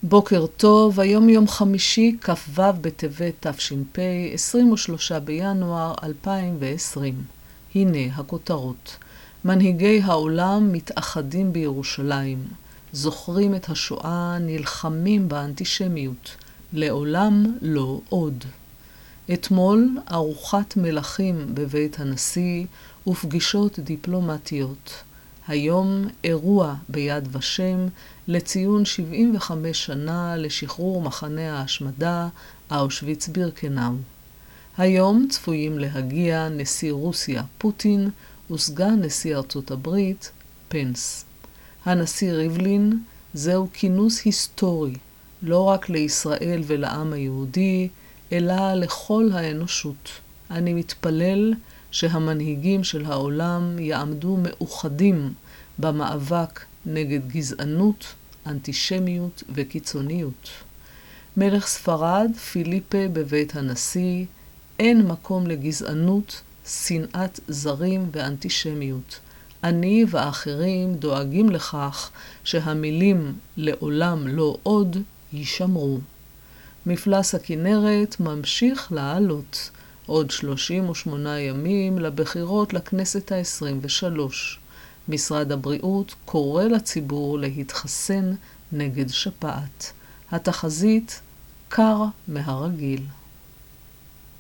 בוקר טוב, היום יום חמישי, כ"ו בטבת תש"פ, 23 בינואר 2020. הנה הכותרות. מנהיגי העולם מתאחדים בירושלים. זוכרים את השואה, נלחמים באנטישמיות. לעולם לא עוד. אתמול ארוחת מלכים בבית הנשיא ופגישות דיפלומטיות. היום אירוע ביד ושם לציון 75 שנה לשחרור מחנה ההשמדה אושוויץ-בירקנאו. היום צפויים להגיע נשיא רוסיה פוטין וסגן נשיא ארצות הברית פנס. הנשיא ריבלין, זהו כינוס היסטורי, לא רק לישראל ולעם היהודי, אלא לכל האנושות. אני מתפלל שהמנהיגים של העולם יעמדו מאוחדים במאבק נגד גזענות, אנטישמיות וקיצוניות. מלך ספרד, פיליפה בבית הנשיא, אין מקום לגזענות, שנאת זרים ואנטישמיות. אני ואחרים דואגים לכך שהמילים לעולם לא עוד יישמרו. מפלס הכנרת ממשיך לעלות, עוד 38 ימים לבחירות לכנסת ה-23. משרד הבריאות קורא לציבור להתחסן נגד שפעת. התחזית קר מהרגיל.